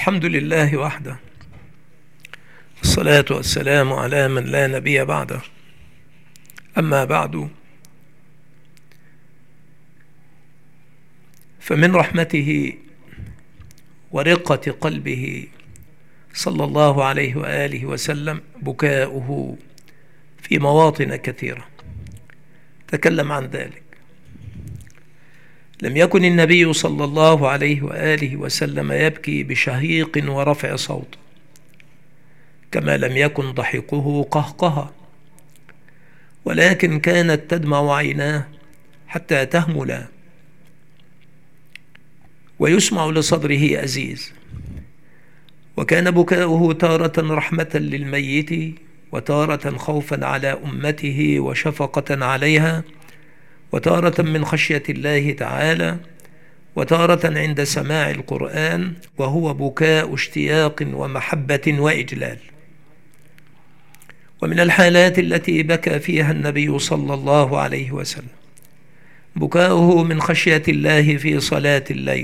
الحمد لله وحده، الصلاة والسلام على من لا نبي بعده. أما بعد، فمن رحمته ورقة قلبه صلى الله عليه وآله وسلم بكاؤه في مواطن كثيرة تكلم عن ذلك. لم يكن النبي صلى الله عليه وآله وسلم يبكي بشهيق ورفع صوت، كما لم يكن ضحكه قهقها، ولكن كانت تدمع عيناه حتى تهملا، ويسمع لصدره أزيز. وكان بكاؤه تارة رحمة للميت، وتارة خوفا على أمته وشفقة عليها، وتارة من خشية الله تعالى، وتارة عند سماع القرآن، وهو بكاء اشتياق ومحبة وإجلال. ومن الحالات التي بكى فيها النبي صلى الله عليه وسلم بكاؤه من خشية الله في صلاة الليل.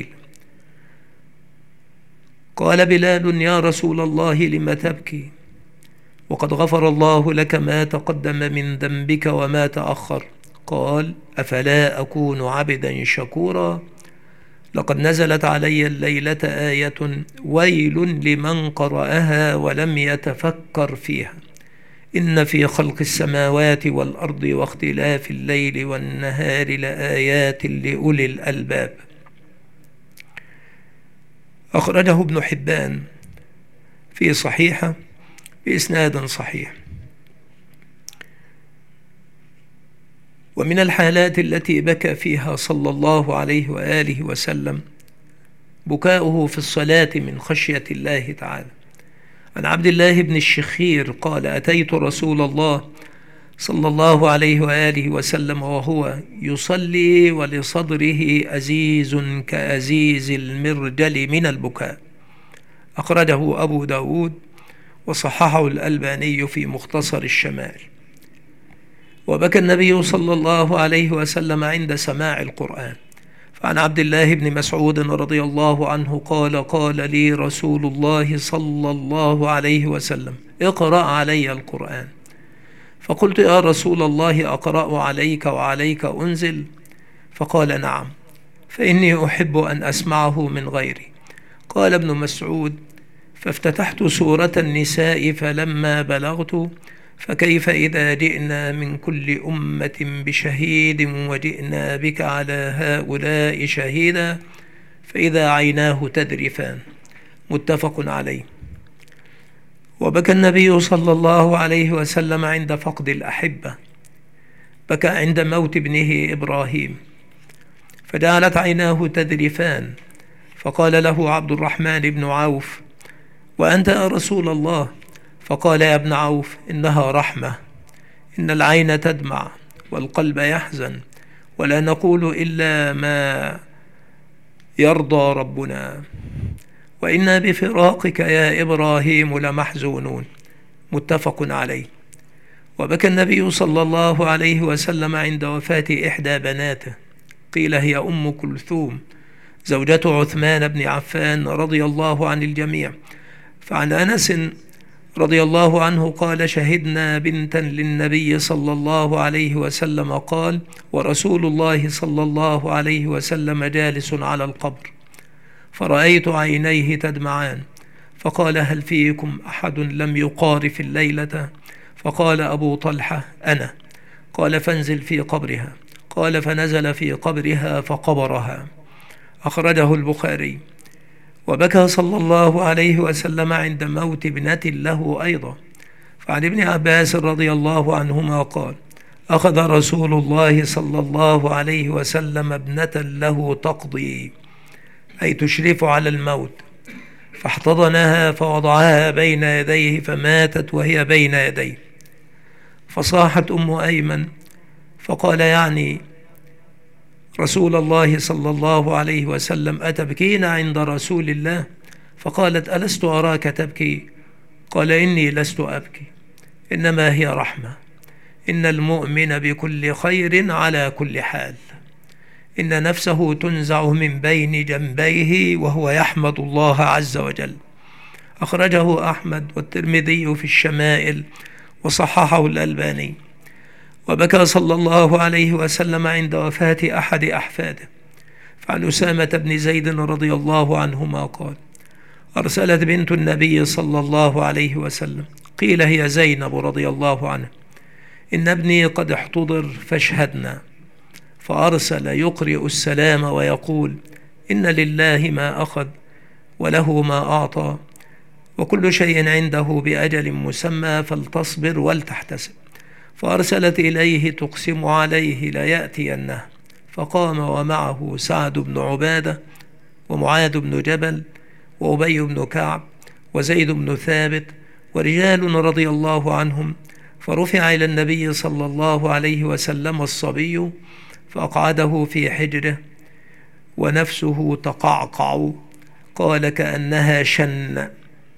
قال بلال: يا رسول الله، لم تبكي وقد غفر الله لك ما تقدم من ذنبك وما تأخر؟ قال: أفلا أكون عبدا شكورا؟ لقد نزلت علي الليلة آية ويل لمن قرأها ولم يتفكر فيها، إن في خلق السماوات والأرض واختلاف الليل والنهار لآيات لأولي الألباب. أخرجه ابن حبان في صحيحة بإسناد صحيح. ومن الحالات التي بكى فيها صلى الله عليه وآله وسلم بكاؤه في الصلاة من خشية الله تعالى. عن عبد الله بن الشخير قال: أتيت رسول الله صلى الله عليه وآله وسلم وهو يصلي ولصدره أزيز كأزيز المرجل من البكاء. أخرجه أبو داود وصححه الألباني في مختصر الشمائل. وبكى النبي صلى الله عليه وسلم عند سماع القرآن. فعن عبد الله بن مسعود رضي الله عنه قال: قال لي رسول الله صلى الله عليه وسلم: اقرأ علي القرآن. فقلت: يا رسول الله، أقرأ عليك وعليك أنزل؟ فقال: نعم، فإني أحب أن أسمعه من غيري. قال ابن مسعود: فافتتحت سورة النساء فلما بلغت: فكيف إذا جئنا من كل أمة بشهيد وجئنا بك على هؤلاء شهيدا، فإذا عيناه تذرفان. متفق عليه. وبكى النبي صلى الله عليه وسلم عند فقد الأحبة. بكى عند موت ابنه إبراهيم، فجعلت عيناه تذرفان، فقال له عبد الرحمن بن عوف: وأنت يا رسول الله؟ فقال: يا ابن عوف، إنها رحمة، إن العين تدمع والقلب يحزن، ولا نقول إلا ما يرضى ربنا، وإنا بفراقك يا إبراهيم لمحزونون. متفق عليه. وبكى النبي صلى الله عليه وسلم عند وفاة إحدى بناته، قيل هي أم كلثوم زوجة عثمان بن عفان رضي الله عن الجميع. فعن أنس رضي الله عنه قال: شهدنا بنتا للنبي صلى الله عليه وسلم قال: ورسول الله صلى الله عليه وسلم جالس على القبر، فرأيت عينيه تدمعان، فقال: هل فيكم أحد لم يقارف الليلة؟ فقال أبو طلحة: أنا. قال: فانزل في قبرها. قال: فنزل في قبرها فقبرها. أخرجه البخاري. وبكى صلى الله عليه وسلم عند موت ابنة له أيضا. فعن ابن عباس رضي الله عنهما قال: أخذ رسول الله صلى الله عليه وسلم ابنة له تقضي، أي تشرف على الموت، فاحتضنها فوضعها بين يديه فماتت وهي بين يديه. فصاحت أم أيمن فقال: يعني رسول الله صلى الله عليه وسلم: أتبكين عند رسول الله؟ فقالت: ألست أراك تبكي؟ قال: إني لست أبكي، إنما هي رحمة، إن المؤمن بكل خير على كل حال، إن نفسه تنزع من بين جنبيه وهو يحمد الله عز وجل. أخرجه أحمد والترمذي في الشمائل وصححه الألباني. وبكى صلى الله عليه وسلم عند وفاة أحد أحفاده. فعن أسامة بن زيد رضي الله عنهما قال: أرسلت بنت النبي صلى الله عليه وسلم، قيل هي زينب رضي الله عنها: إن ابني قد احتضر فاشهدنا. فأرسل يقرئ السلام ويقول: إن لله ما أخذ وله ما أعطى وكل شيء عنده بأجل مسمى فلتصبر ولتحتسب. فأرسلت إليه تقسم عليه ليأتينه، فقام ومعه سعد بن عبادة ومعاذ بن جبل وأبي بن كعب وزيد بن ثابت ورجال رضي الله عنهم. فرفع إلى النبي صلى الله عليه وسلم الصبي فأقعده في حجره ونفسه تقعقع، قال: كأنها شن.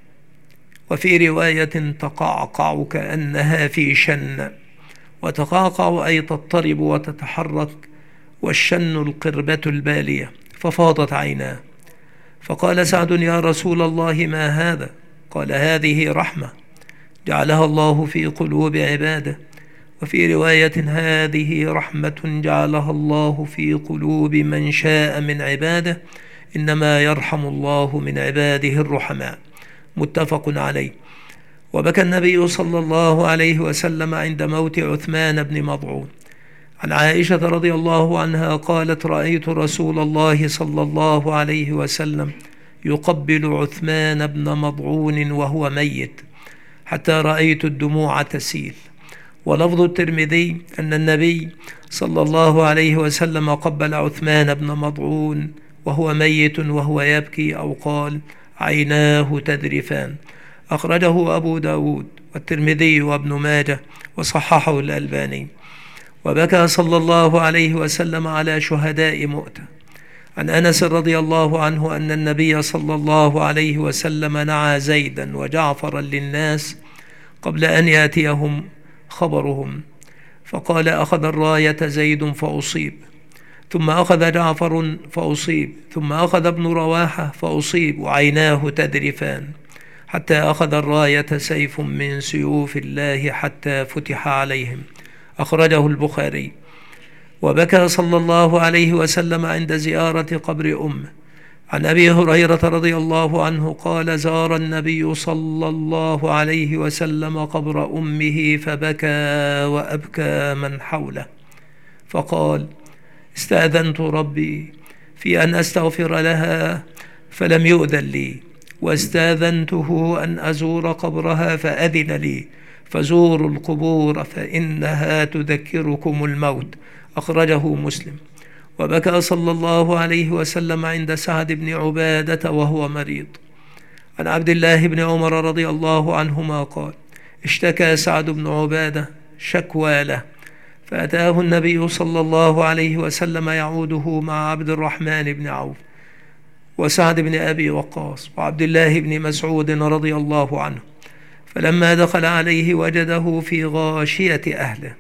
وفي رواية: تقعقع كأنها في شن. وتقعقع أي تضطرب وتتحرك، والشن القربة البالية. ففاضت عيناه. فقال سعد: يا رسول الله ما هذا؟ قال: هذه رحمة جعلها الله في قلوب عباده. وفي رواية: هذه رحمة جعلها الله في قلوب من شاء من عباده، إنما يرحم الله من عباده الرحماء. متفق عليه. وبكى النبي صلى الله عليه وسلم عند موت عثمان بن مضعون. عن عائشة رضي الله عنها قالت: رأيت رسول الله صلى الله عليه وسلم يقبل عثمان بن مضعون وهو ميت، حتى رأيت الدموع تسيل. ولفظ الترمذي أن النبي صلى الله عليه وسلم قبل عثمان بن مضعون وهو ميت وهو يبكي، أو قال: عيناه تذرفان. أخرجه أبو داود والترمذي وابن ماجه وصححه الألباني. وبكى صلى الله عليه وسلم على شهداء مؤتة. عن أنس رضي الله عنه أن النبي صلى الله عليه وسلم نعى زيدا وجعفرا للناس قبل أن يأتيهم خبرهم، فقال: أخذ الراية زيد فأصيب، ثم أخذ جعفر فأصيب، ثم أخذ ابن رواحة فأصيب وعيناه تذرفان، حتى أخذ الراية سيف من سيوف الله حتى فتح عليهم. أخرجه البخاري. وبكى صلى الله عليه وسلم عند زيارة قبر أمه. عن أبي هريرة رضي الله عنه قال: زار النبي صلى الله عليه وسلم قبر أمه فبكى وأبكى من حوله، فقال: استأذنت ربي في أن أستغفر لها فلم يؤذن لي، واستأذنته أن أزور قبرها فأذن لي، فزوروا القبور فإنها تذكركم الموت. أخرجه مسلم. وبكى صلى الله عليه وسلم عند سعد بن عبادة وهو مريض. عن عبد الله بن عمر رضي الله عنهما قال: اشتكى سعد بن عبادة شكوى له، فأتاه النبي صلى الله عليه وسلم يعوده مع عبد الرحمن بن عوف وسعد بن أبي وقاص وعبد الله بن مسعود رضي الله عنه. فلما دخل عليه وجده في غاشية أهله،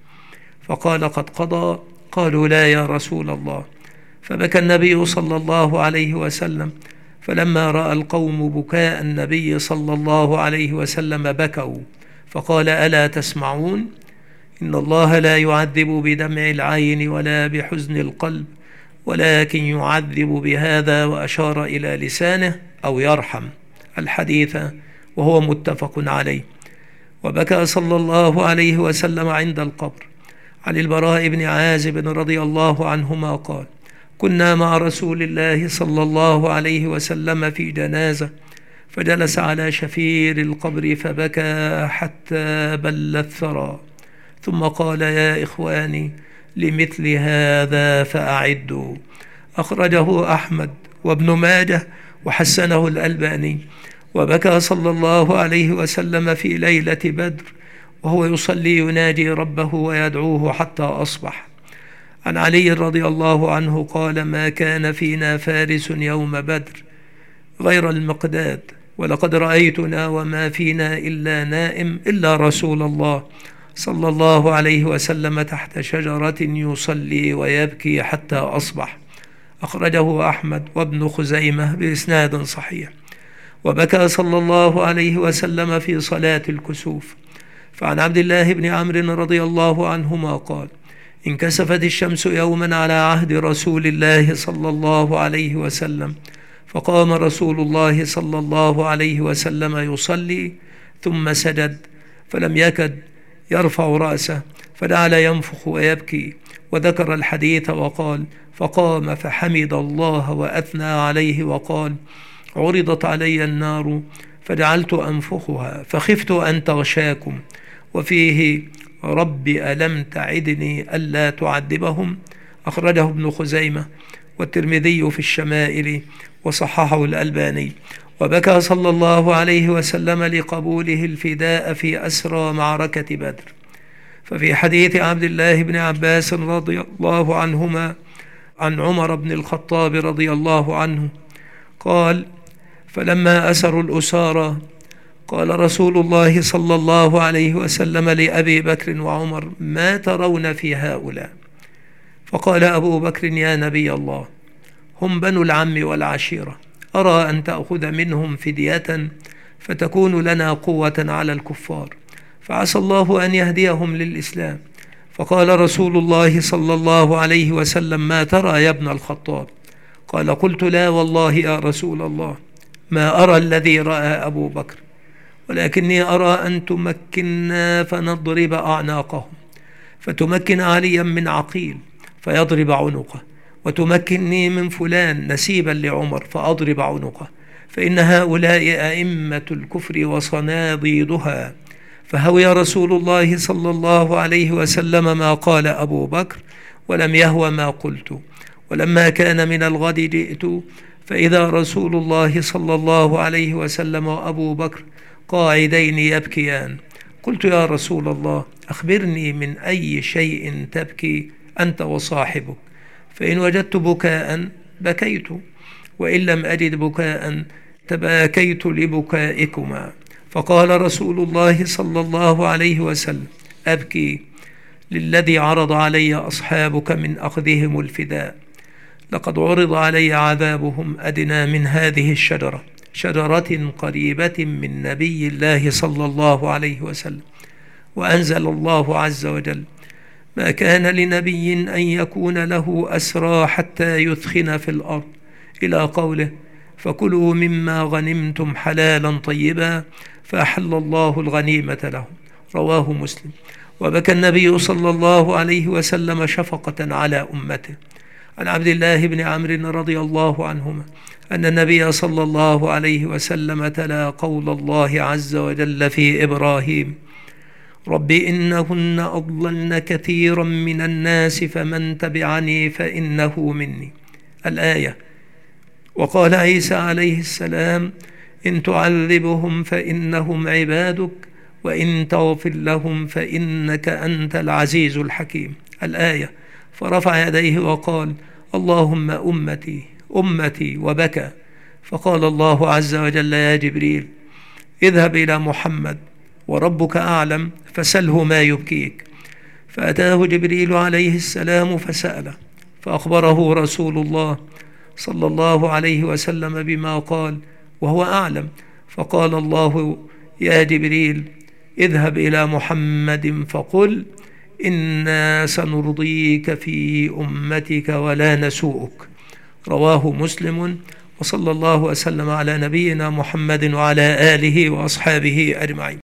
فقال: قد قضى؟ قالوا: لا يا رسول الله. فبكى النبي صلى الله عليه وسلم. فلما رأى القوم بكاء النبي صلى الله عليه وسلم بكوا، فقال: ألا تسمعون؟ إن الله لا يعذب بدمع العين ولا بحزن القلب، ولكن يعذب بهذا، وأشار إلى لسانه، أو يرحم. الحديث وهو متفق عليه. وبكى صلى الله عليه وسلم عند القبر. عن البراء بن عازب رضي الله عنهما قال: كنا مع رسول الله صلى الله عليه وسلم في جنازة، فجلس على شفير القبر فبكى حتى بل الثرى، ثم قال: يا إخواني، لمثل هذا فأعدوا. أخرجه أحمد وابن ماجه وحسنه الألباني. وبكى صلى الله عليه وسلم في ليلة بدر وهو يصلي يناجي ربه ويدعوه حتى أصبح. عن علي رضي الله عنه قال: ما كان فينا فارس يوم بدر غير المقداد، ولقد رأيتنا وما فينا إلا نائم إلا رسول الله صلى الله عليه وسلم تحت شجرة يصلي ويبكي حتى أصبح. أخرجه أحمد وابن خزيمة بإسناد صحيح. وبكى صلى الله عليه وسلم في صلاة الكسوف. فعن عبد الله بن عمرو رضي الله عنهما قال: انكسفت الشمس يوما على عهد رسول الله صلى الله عليه وسلم، فقام رسول الله صلى الله عليه وسلم يصلي ثم سجد، فلم يكد يرفع رأسه، فجعل ينفخ ويبكي، وذكر الحديث وقال: فقام فحمد الله وأثنى عليه وقال: عرضت علي النار فجعلت أنفخها فخفت أن تغشاكم. وفيه: رب ألم تعدني ألا تعذبهم. أخرجه ابن خزيمة والترمذي في الشمائل وصححه الألباني. وبكى صلى الله عليه وسلم لقبوله الفداء في أسرى معركة بدر. ففي حديث عبد الله بن عباس رضي الله عنهما عن عمر بن الخطاب رضي الله عنه قال: فلما أسروا الأسارى قال رسول الله صلى الله عليه وسلم لأبي بكر وعمر: ما ترون في هؤلاء؟ فقال أبو بكر: يا نبي الله، هم بنو العم والعشيرة، أرى أن تأخذ منهم فدية فتكون لنا قوة على الكفار، فعسى الله أن يهديهم للإسلام. فقال رسول الله صلى الله عليه وسلم: ما ترى يا ابن الخطاب؟ قال: قلت: لا والله يا رسول الله، ما أرى الذي رأى أبو بكر، ولكني أرى أن تمكننا فنضرب أعناقهم، فتمكن عليا من عقيل فيضرب عنقه، وتمكنني من فلان نسيبا لعمر فأضرب عنقه، فإن هؤلاء أئمة الكفر وصناديدها. فهوي رسول الله صلى الله عليه وسلم ما قال أبو بكر، ولم يهو ما قلت. ولما كان من الغد جئت فإذا رسول الله صلى الله عليه وسلم وأبو بكر قاعدين يبكيان. قلت: يا رسول الله، أخبرني من أي شيء تبكي أنت وصاحبك؟ فإن وجدت بكاء بكيت، وإن لم أجد بكاء تباكيت لبكائكما. فقال رسول الله صلى الله عليه وسلم: أبكي للذي عرض علي أصحابك من أخذهم الفداء. لقد عرض علي عذابهم أدنى من هذه الشجرة، شجرة قريبة من نبي الله صلى الله عليه وسلم. وأنزل الله عز وجل: ما كان لنبي أن يكون له أسرى حتى يثخن في الأرض، إلى قوله: فكلوا مما غنمتم حلالا طيبا فأحل الله الغنيمة لهم. رواه مسلم. وبكى النبي صلى الله عليه وسلم شفقة على أمته. عن عبد الله بن عمرو رضي الله عنهما أن النبي صلى الله عليه وسلم تلا قول الله عز وجل في إبراهيم: رب إنهن أضللن كثيرا من الناس فمن تبعني فإنه مني، الآية. وقال عيسى عليه السلام: إن تعذبهم فإنهم عبادك وإن تغفر لهم فإنك أنت العزيز الحكيم، الآية. فرفع يديه وقال: اللهم أمتي أمتي، وبكى. فقال الله عز وجل: يا جبريل، اذهب إلى محمد وربك أعلم فسله ما يبكيك. فأتاه جبريل عليه السلام فسأله، فأخبره رسول الله صلى الله عليه وسلم بما قال وهو أعلم. فقال الله: يا جبريل، اذهب إلى محمد فقل: إنا سنرضيك في أمتك ولا نسوءك. رواه مسلم. وصلى الله وسلم على نبينا محمد وعلى آله وأصحابه أجمعين.